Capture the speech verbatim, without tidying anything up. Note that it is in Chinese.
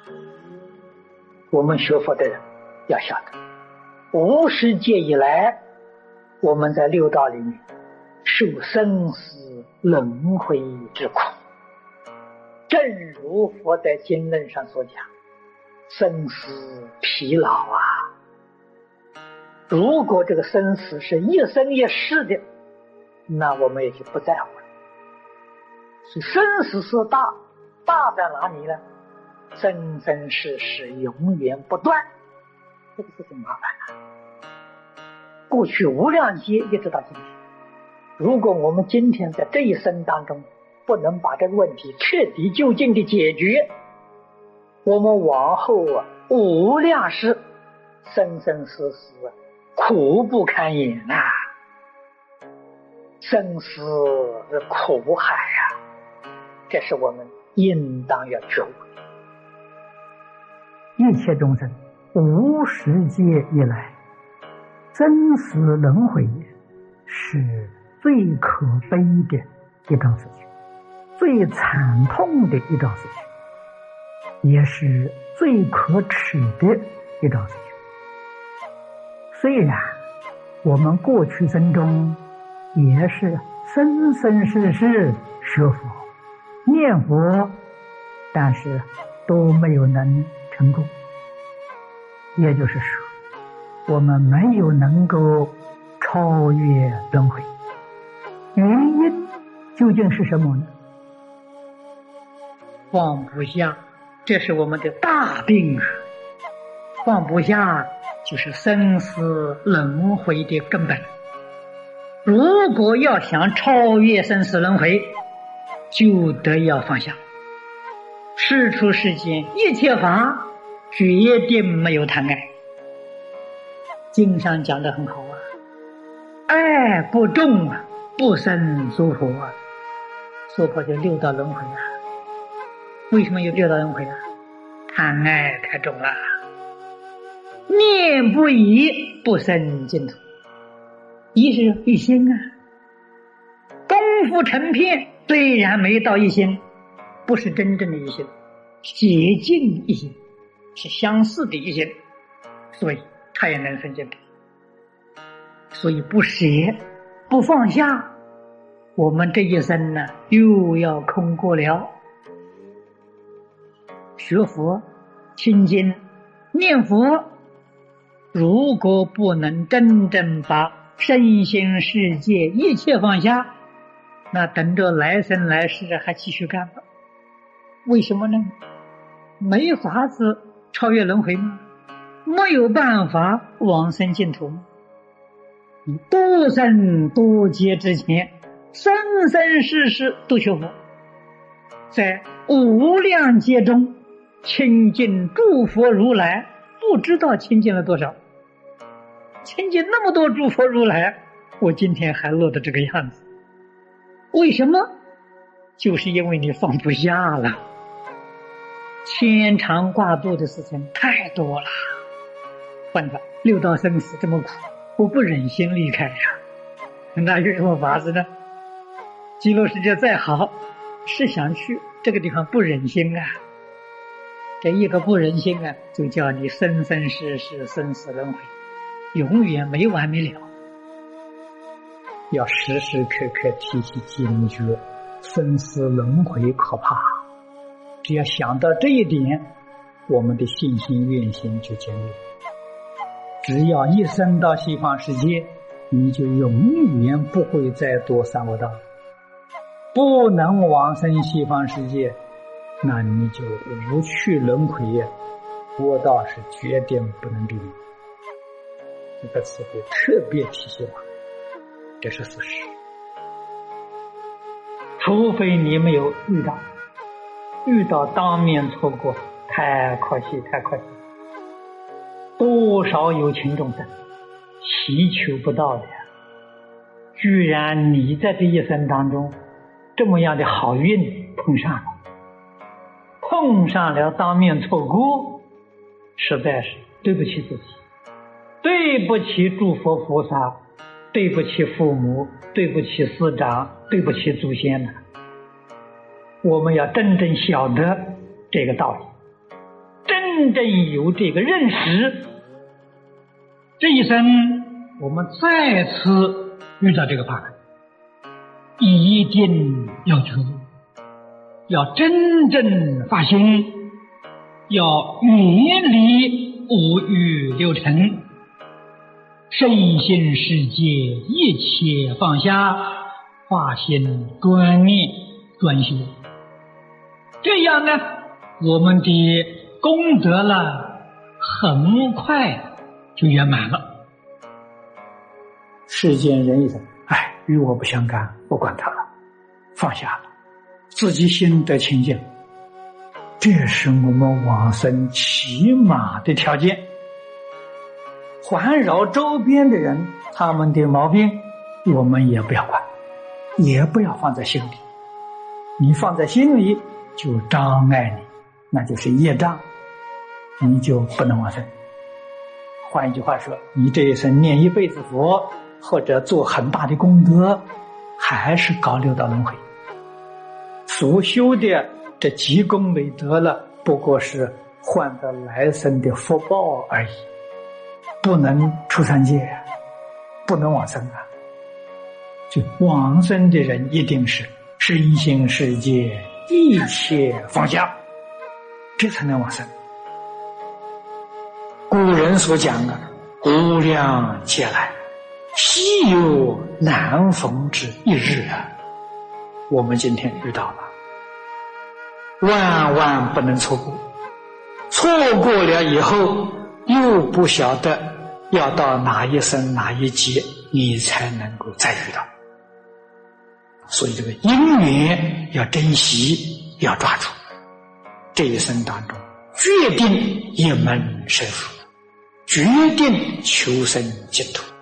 我们学佛的人要晓得，无始劫以来，我们在六道里面受生死轮回之苦。正如佛在经论上所讲，生死疲劳啊。如果这个生死是一生一世的，那我们也就不在乎了。所以生死是大，大在哪里呢？生生世世永远不断，这个事情麻烦了。过去无量劫一直到今天，如果我们今天在这一生当中不能把这个问题彻底究竟的解决，我们往后啊无量世生生世世苦不堪言啊！生死是苦海啊，这是我们应当要觉悟的。 一切众生无始劫以来，生死轮回是最可悲的一桩事情，最惨痛的一桩事情，也是最可耻的一桩事情。虽然我们过去生中也是生生世世学佛念佛，但是都没有能成功，也就是说我们没有能够超越轮回。原因究竟是什么呢？ 放不下，这是我们的大病啊！放不下就是生死轮回的根本。如果要想超越生死轮回，就得要放下。世出世间一切法决定没有贪爱。经上讲得很好啊，爱不重啊，不生娑婆啊。娑婆就六道轮回啊。为什么有六道轮回啊？贪爱太重了。念不已，不生净土。一是一心啊，功夫成片，虽然没到一心，不是真正的一心，接近一心，是相似的一心，所以他也能生净土。所以不舍不放下，我们这一生呢又要空过了。学佛亲经念佛，如果不能真正把身心世界一切放下，那等着来生来世还继续干吧。为什么呢？没法子超越轮回吗？没有办法往生净土吗？你多生多劫之前，生生世世都学佛，在无量劫中亲近诸佛如来，不知道亲近了多少。亲近那么多诸佛如来，我今天还落得这个样子，为什么？就是因为你放不下了。牵肠挂肚的事情太多了，换了六道生死这么苦，我不忍心离开呀，那有什么法子呢？极乐世界再好，是想去这个地方不忍心啊。这一个不忍心啊，就叫你生生世世生死轮回，永远没完没了。要时时刻刻提起警觉，生死轮回可怕。只要想到这一点，我们的信心愿心就坚定。只要一生到西方世界，你就永远不会再堕三恶道。不能往生西方世界，那你就无趣轮回，恶道是决定不能避免。这个词汇特别提醒我，这是事实。除非你没有遇到，遇到当面错过，太可惜，太可惜。多少有情众生祈求不到的，居然你在这一生当中这么样的好运碰上了，碰上了当面错过，实在是对不起自己，对不起诸佛菩萨，对不起父母，对不起师长，对不起祖先呢。我们要真正晓得这个道理， 真正有这个认识，这一生我们再次遇到这个法门，一定要觉悟，要真正发心，要远离五欲六尘，身心世界一切放下，发心专念专修，这样呢，我们的功德了很快就圆满了。 世间人一生，哎，与我不相干，不管他了，放下了，自己心得清净，这是我们往生起码的条件。环绕周边的人，他们的毛病我们也不要管，也不要放在心里，你放在心里就障碍你，那就是业障，你就不能往生。换一句话说，你这一生念一辈子佛，或者做很大的功德，还是搞六道轮回，所修的这积功美德了，不过是换得来生的福报而已，不能出三界，不能往生啊。就往生的人一定是身心世界一切放下，这才能往生。古人所讲的无量劫来，稀有难逢之一日啊，我们今天遇到了，万万不能错过，错过了以后又不晓得要到哪一生哪一劫你才能够再遇到。所以这个因缘要珍惜，要抓住，这一生当中决定一门深入，决定求生净土。